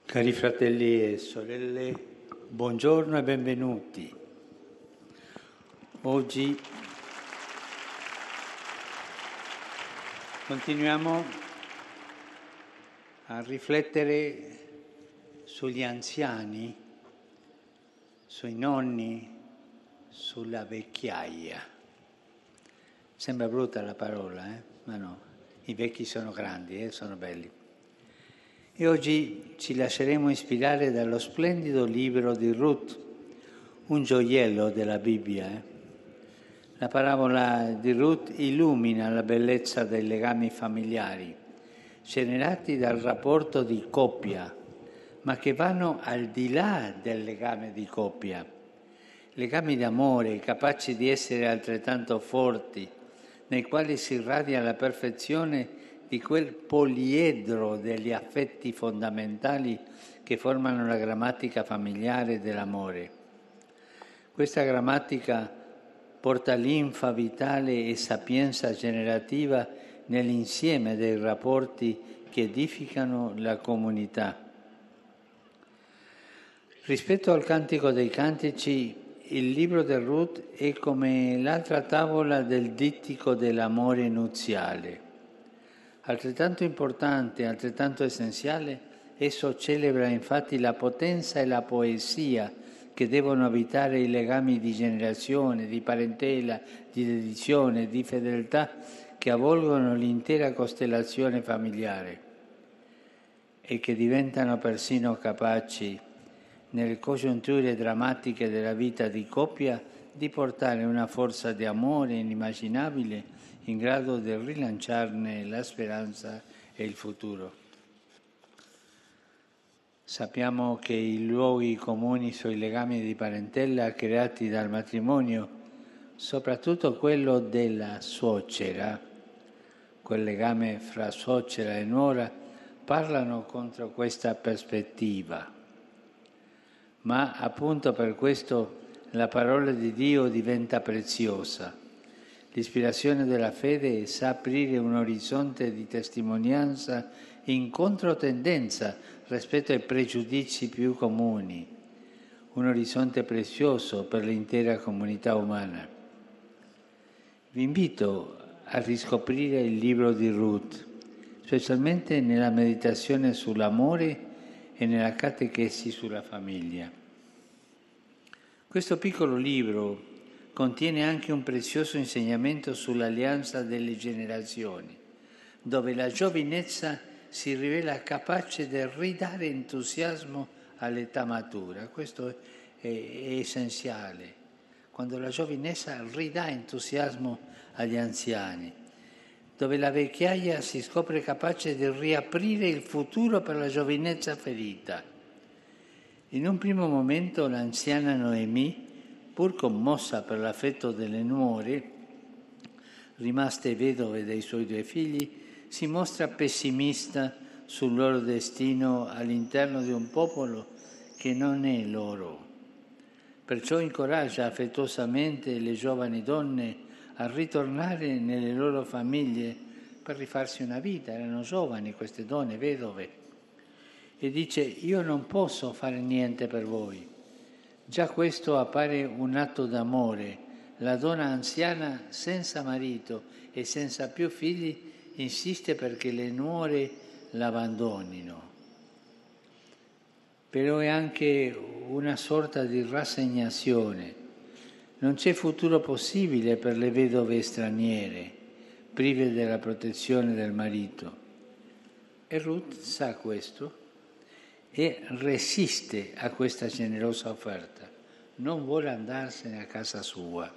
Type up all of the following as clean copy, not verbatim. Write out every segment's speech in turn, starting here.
Cari fratelli e sorelle, buongiorno e benvenuti. Oggi continuiamo a riflettere sugli anziani, sui nonni, sulla vecchiaia. Sembra brutta la parola, ma no, i vecchi sono grandi, sono belli. E oggi ci lasceremo ispirare dallo splendido libro di Ruth, un gioiello della Bibbia. La parabola di Ruth illumina la bellezza dei legami familiari, generati dal rapporto di coppia, ma che vanno al di là del legame di coppia. Legami d'amore capaci di essere altrettanto forti, nei quali si irradia la perfezione di quel poliedro degli affetti fondamentali che formano la grammatica familiare dell'amore. Questa grammatica porta linfa vitale e sapienza generativa nell'insieme dei rapporti che edificano la comunità. Rispetto al Cantico dei Cantici, il libro del Ruth è come l'altra tavola del dittico dell'amore nuziale. Altrettanto importante, altrettanto essenziale, esso celebra infatti la potenza e la poesia che devono abitare i legami di generazione, di parentela, di dedizione, di fedeltà che avvolgono l'intera costellazione familiare e che diventano persino capaci, nelle congiunture drammatiche della vita di coppia, di portare una forza di amore inimmaginabile in grado di rilanciarne la speranza e il futuro. Sappiamo che i luoghi comuni sui legami di parentela creati dal matrimonio, soprattutto quello della suocera, quel legame fra suocera e nuora, parlano contro questa prospettiva. Ma appunto per questo la parola di Dio diventa preziosa. L'ispirazione della fede sa aprire un orizzonte di testimonianza in controtendenza rispetto ai pregiudizi più comuni, un orizzonte prezioso per l'intera comunità umana. Vi invito a riscoprire il libro di Ruth, specialmente nella meditazione sull'amore e nella catechesi sulla famiglia. Questo piccolo libro contiene anche un prezioso insegnamento sull'alleanza delle generazioni, dove la giovinezza si rivela capace di ridare entusiasmo all'età matura. Questo è essenziale, quando la giovinezza ridà entusiasmo agli anziani, dove la vecchiaia si scopre capace di riaprire il futuro per la giovinezza ferita. In un primo momento l'anziana Noemi, pur commossa per l'affetto delle nuore, rimaste vedove dei suoi 2 figli, si mostra pessimista sul loro destino all'interno di un popolo che non è loro. Perciò incoraggia affettuosamente le giovani donne a ritornare nelle loro famiglie per rifarsi una vita. Erano giovani queste donne vedove. E dice: io non posso fare niente per voi. Già questo appare un atto d'amore. La donna anziana senza marito e senza più figli insiste perché le nuore l'abbandonino. Però è anche una sorta di rassegnazione. Non c'è futuro possibile per le vedove straniere, prive della protezione del marito. E Ruth sa questo e resiste a questa generosa offerta, non vuole andarsene a casa sua.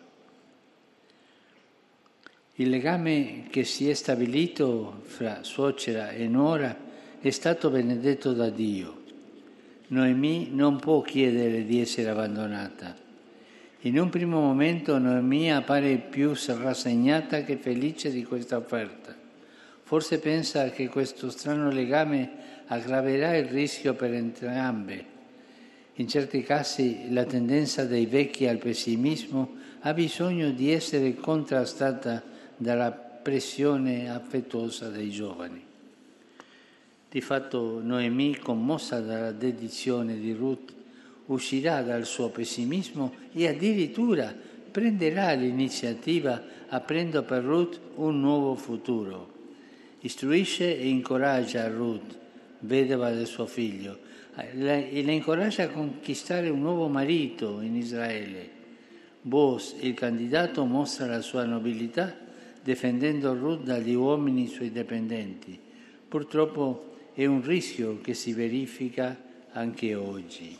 Il legame che si è stabilito fra suocera e nuora è stato benedetto da Dio. Noemi non può chiedere di essere abbandonata. In un primo momento Noemi appare più rassegnata che felice di questa offerta. Forse pensa che questo strano legame aggraverà il rischio per entrambe. In certi casi la tendenza dei vecchi al pessimismo ha bisogno di essere contrastata dalla pressione affettuosa dei giovani. Di fatto Noemi, commossa dalla dedizione di Ruth, uscirà dal suo pessimismo e addirittura prenderà l'iniziativa aprendo per Ruth un nuovo futuro. Istruisce e incoraggia Ruth, vedova del suo figlio, e la incoraggia a conquistare un nuovo marito in Israele. Boaz, il candidato, mostra la sua nobiltà difendendo Ruth dagli uomini suoi dipendenti. Purtroppo è un rischio che si verifica anche oggi.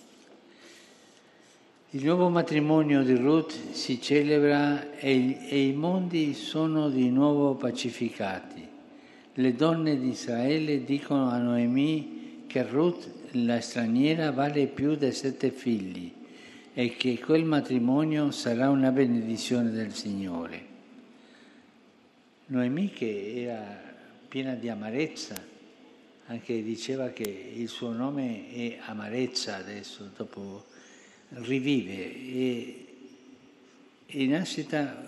Il nuovo matrimonio di Ruth si celebra e i mondi sono di nuovo pacificati. Le donne di Israele dicono a Noemi che Ruth, la straniera, vale più di 7 figli e che quel matrimonio sarà una benedizione del Signore. Noemi, che era piena di amarezza, anche diceva che il suo nome è amarezza adesso, dopo rivive e in nascita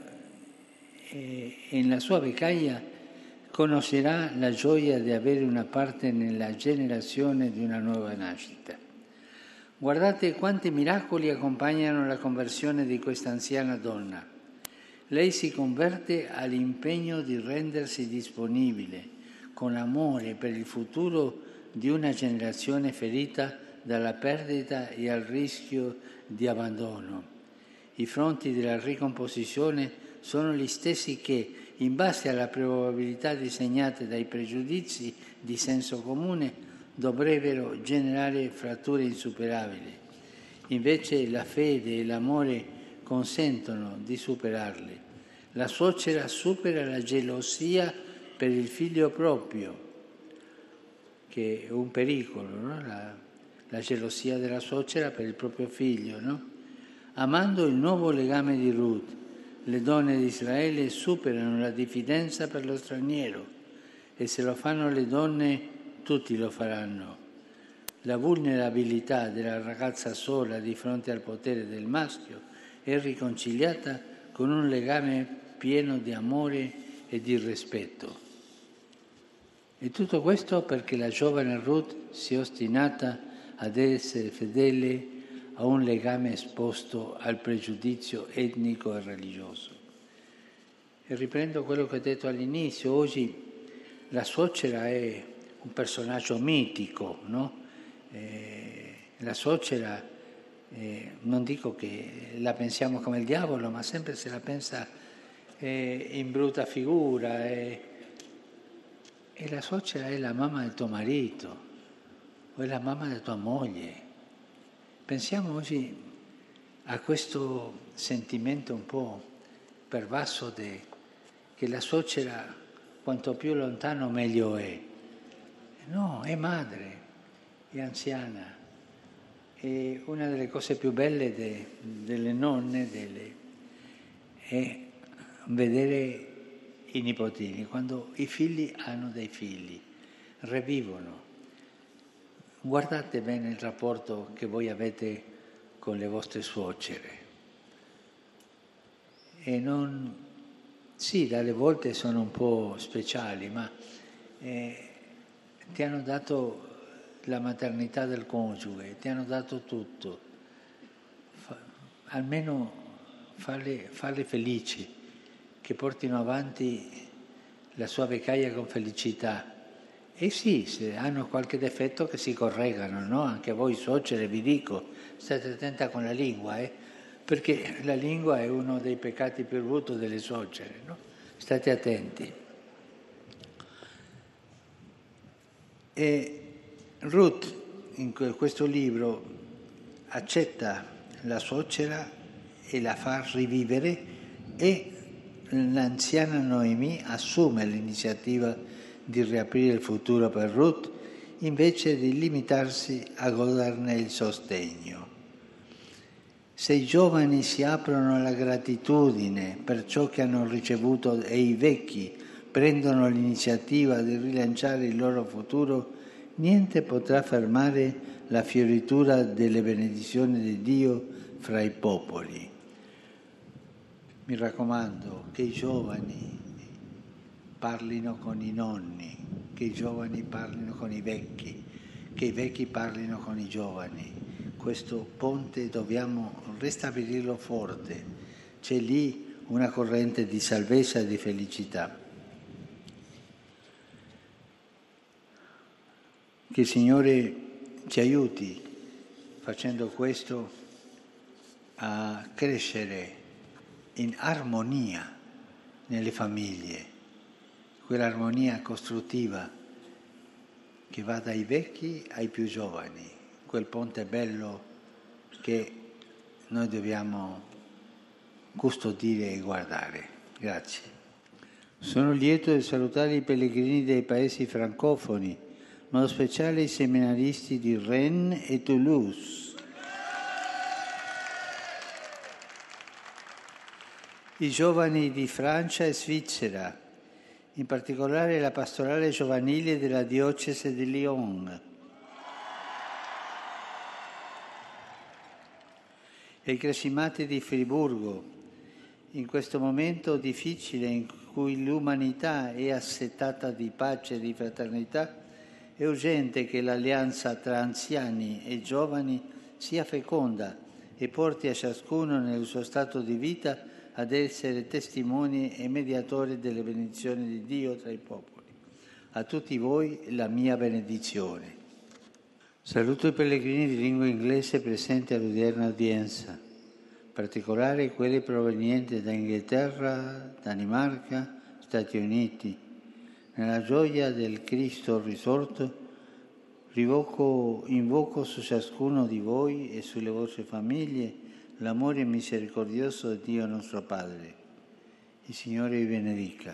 e nella sua vecchiaia conoscerà la gioia di avere una parte nella generazione di una nuova nascita. Guardate quanti miracoli accompagnano la conversione di questa anziana donna. Lei si converte all'impegno di rendersi disponibile con amore per il futuro di una generazione ferita dalla perdita e al rischio di abbandono. I fronti della ricomposizione sono gli stessi che, in base alla probabilità disegnate dai pregiudizi di senso comune, dovrebbero generare fratture insuperabili. Invece la fede e l'amore consentono di superarle. La suocera supera la gelosia per il figlio proprio, che è un pericolo, no? La gelosia della suocera per il proprio figlio, no? Amando il nuovo legame di Ruth, le donne di Israele superano la diffidenza per lo straniero e se lo fanno le donne, tutti lo faranno. La vulnerabilità della ragazza sola di fronte al potere del maschio è riconciliata con un legame pieno di amore e di rispetto. E tutto questo perché la giovane Ruth si è ostinata ad essere fedele a un legame esposto al pregiudizio etnico e religioso. E riprendo quello che ho detto all'inizio, oggi la suocera è un personaggio mitico, no? La suocera, non dico che la pensiamo come il diavolo, ma sempre se la pensa in brutta figura. E la suocera è la mamma del tuo marito, o è la mamma della tua moglie. Pensiamo oggi a questo sentimento un po' pervaso che la suocera, quanto più lontano meglio è. No, è madre, è anziana. E una delle cose più belle delle nonne è vedere i nipotini, quando i figli hanno dei figli, revivono. Guardate bene il rapporto che voi avete con le vostre suocere. E non... Sì, dalle volte sono un po' speciali, ma ti hanno dato la maternità del coniuge, ti hanno dato tutto. Almeno farle felici, che portino avanti la sua vecchiaia con felicità. E sì, se hanno qualche difetto che si correggano, no? Anche voi suocere vi dico, state attenta con la lingua, perché la lingua è uno dei peccati più brutti delle suocere, no? State attenti. E Ruth, in questo libro, accetta la suocera e la fa rivivere e l'anziana Noemi assume l'iniziativa di riaprire il futuro per Ruth invece di limitarsi a goderne il sostegno. Se i giovani si aprono alla gratitudine per ciò che hanno ricevuto e i vecchi prendono l'iniziativa di rilanciare il loro futuro, niente potrà fermare la fioritura delle benedizioni di Dio fra i popoli. Mi raccomando che i giovani parlino con i nonni, che i giovani parlino con i vecchi, che i vecchi parlino con i giovani. Questo ponte dobbiamo ristabilirlo forte. C'è lì una corrente di salvezza e di felicità. Che il Signore ci aiuti facendo questo a crescere in armonia nelle famiglie, quell'armonia costruttiva che va dai vecchi ai più giovani, quel ponte bello che noi dobbiamo custodire e guardare. Grazie. Sono lieto di salutare i pellegrini dei paesi francofoni, in modo speciale i seminaristi di Rennes e Toulouse. I giovani di Francia e Svizzera, in particolare la pastorale giovanile della diocesi di Lyon. E i cresimati di Friburgo, in questo momento difficile in cui l'umanità è assetata di pace e di fraternità, è urgente che l'alleanza tra anziani e giovani sia feconda e porti a ciascuno nel suo stato di vita ad essere testimoni e mediatori delle benedizioni di Dio tra i popoli. A tutti voi la mia benedizione. Saluto i pellegrini di lingua inglese presenti all'odierna udienza, in particolare quelli provenienti da Inghilterra, Danimarca, Stati Uniti. Nella gioia del Cristo risorto, invoco su ciascuno di voi e sulle vostre famiglie l'amore misericordioso di Dio nostro Padre. Il Signore vi benedica.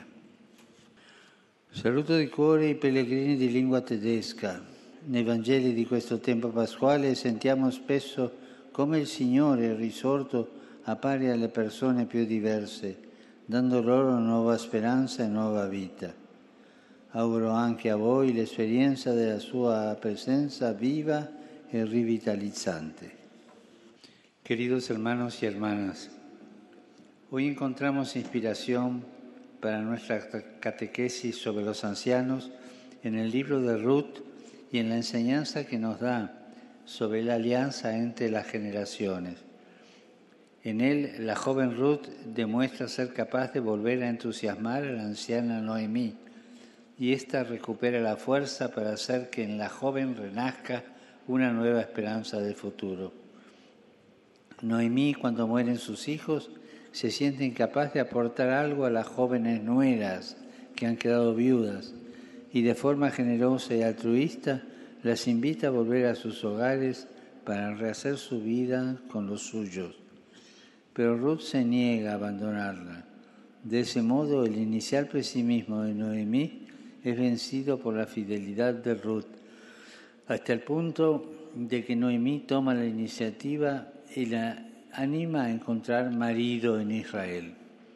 Saluto di cuore i pellegrini di lingua tedesca. Nei Vangeli di questo tempo pasquale sentiamo spesso come il Signore risorto appare alle persone più diverse, dando loro nuova speranza e nuova vita. Auguro anche a voi l'esperienza della sua presencia viva y revitalizante. Queridos hermanos y hermanas, hoy encontramos inspiración para nuestra catequesis sobre los ancianos en el libro de Ruth y en la enseñanza que nos da sobre la alianza entre las generaciones. En él, la joven Ruth demuestra ser capaz de volver a entusiasmar a la anciana Noemí, y ésta recupera la fuerza para hacer que en la joven renazca una nueva esperanza del futuro. Noemí, cuando mueren sus hijos, se siente incapaz de aportar algo a las jóvenes nueras que han quedado viudas, y de forma generosa y altruista las invita a volver a sus hogares para rehacer su vida con los suyos. Pero Ruth se niega a abandonarla. De ese modo, el inicial pesimismo de Noemí es vencido por la fidelidad de Ruth, hasta el punto de que Noemí toma la iniciativa y la anima a encontrar marido en Israel.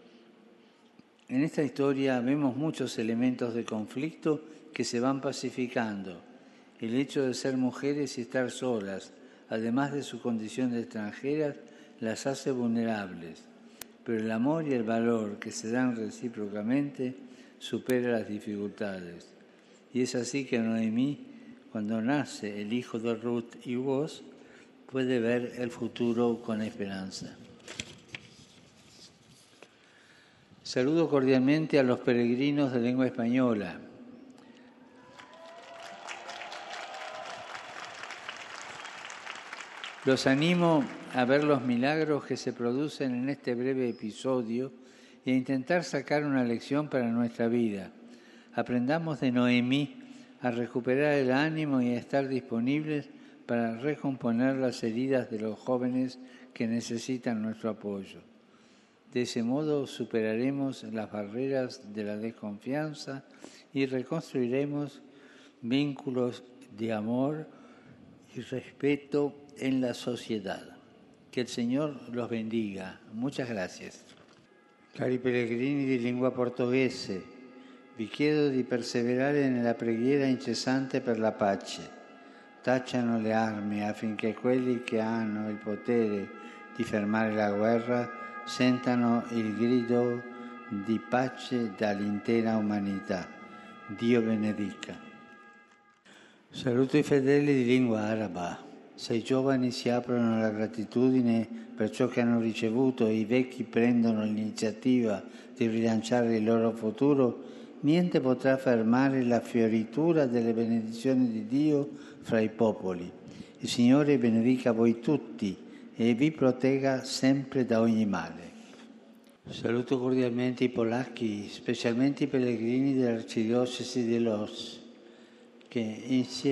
En esta historia vemos muchos elementos de conflicto que se van pacificando. El hecho de ser mujeres y estar solas, además de su condición de extranjeras, las hace vulnerables. Pero el amor y el valor que se dan recíprocamente supera las dificultades. Y es así que Noemí, cuando nace el hijo de Ruth y Boaz, puede ver el futuro con esperanza. Saludo cordialmente a los peregrinos de lengua española. Los animo a ver los milagros que se producen en este breve episodio y a intentar sacar una lección para nuestra vida. Aprendamos de Noemí a recuperar el ánimo y a estar disponibles para recomponer las heridas de los jóvenes que necesitan nuestro apoyo. De ese modo superaremos las barreras de la desconfianza y reconstruiremos vínculos de amor y respeto en la sociedad. Que el Señor los bendiga. Muchas gracias. Cari pellegrini di lingua portoghese, vi chiedo di perseverare nella preghiera incessante per la pace. Tacciano le armi affinché quelli che hanno il potere di fermare la guerra sentano il grido di pace dall'intera umanità. Dio benedica. Saluto i fedeli di lingua araba. Se i giovani si aprono alla gratitudine per ciò che hanno ricevuto e i vecchi prendono l'iniziativa di rilanciare il loro futuro, niente potrà fermare la fioritura delle benedizioni di Dio fra i popoli. Il Signore benedica voi tutti e vi protegga sempre da ogni male. Saluto cordialmente i polacchi, specialmente i pellegrini dell'Arcidiocesi di Łódź, che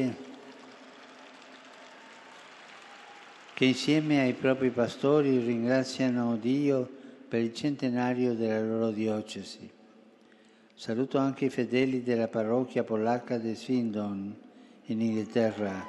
insieme ai propri pastori ringraziano Dio per il centenario della loro diocesi. Saluto anche i fedeli della parrocchia polacca di Swindon, in Inghilterra,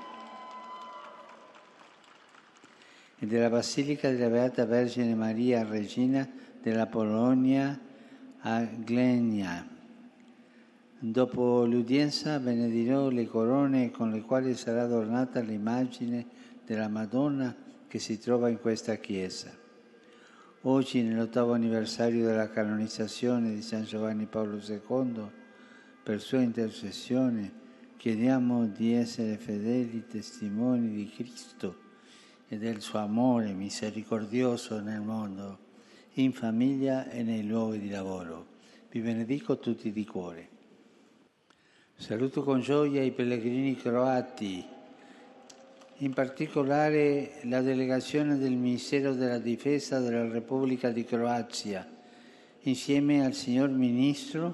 e della Basilica della Beata Vergine Maria Regina della Polonia a Gdynia. Dopo l'udienza benedirò le corone con le quali sarà adornata l'immagine della Madonna che si trova in questa chiesa. Oggi, nell'8° anniversario della canonizzazione di San Giovanni Paolo II, per sua intercessione chiediamo di essere fedeli testimoni di Cristo e del suo amore misericordioso nel mondo, in famiglia e nei luoghi di lavoro. Vi benedico tutti di cuore. Saluto con gioia i pellegrini croati, in particolare la delegazione del Ministero della Difesa della Repubblica di Croazia, insieme al signor Ministro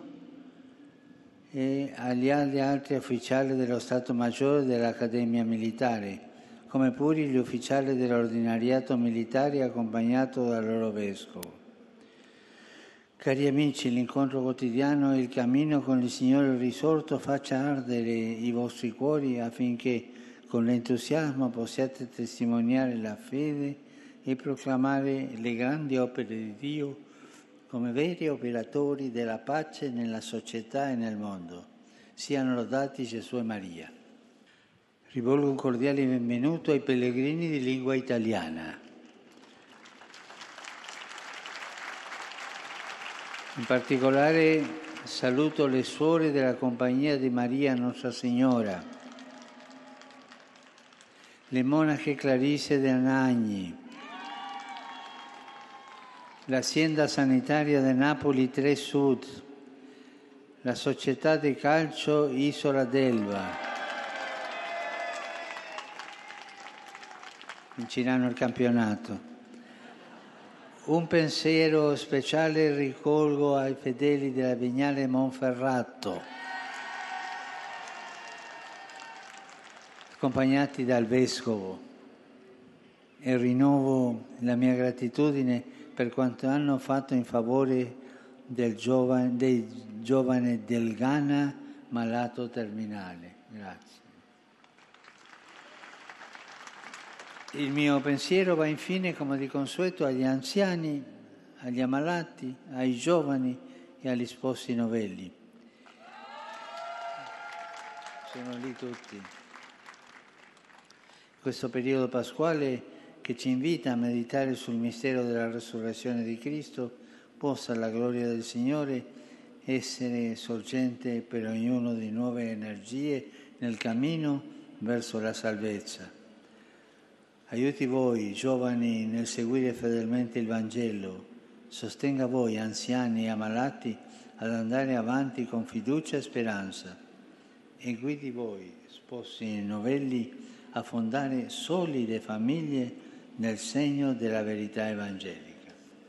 e agli altri ufficiali dello Stato Maggiore dell'Accademia Militare, come pure gli ufficiali dell'ordinariato militare accompagnato dal loro vescovo. Cari amici, l'incontro quotidiano e il cammino con il Signore risorto faccia ardere i vostri cuori affinché con l'entusiasmo possiate testimoniare la fede e proclamare le grandi opere di Dio come veri operatori della pace nella società e nel mondo. Siano lodati Gesù e Maria. Rivolgo un cordiale benvenuto ai pellegrini di lingua italiana. In particolare saluto le suore della Compagnia di Maria Nostra Signora, le monache Clarisse de Anagni, l'Azienda Sanitaria di Napoli 3 Sud, la Società di Calcio Isola d'Elba. Vinceranno il campionato. Un pensiero speciale rivolgo ai fedeli della Vignale Monferrato, accompagnati dal Vescovo, e rinnovo la mia gratitudine per quanto hanno fatto in favore dei giovane del Ghana malato terminale. Grazie. Il mio pensiero va infine, come di consueto, agli anziani, agli ammalati, ai giovani e agli sposi novelli. Sono lì tutti. Questo periodo pasquale che ci invita a meditare sul mistero della resurrezione di Cristo possa la gloria del Signore essere sorgente per ognuno di nuove energie nel cammino verso la salvezza. Aiuti voi, giovani, nel seguire fedelmente il Vangelo. Sostenga voi, anziani e ammalati, ad andare avanti con fiducia e speranza. E guidi voi, sposi novelli, a fondare solide famiglie nel segno della verità evangelica.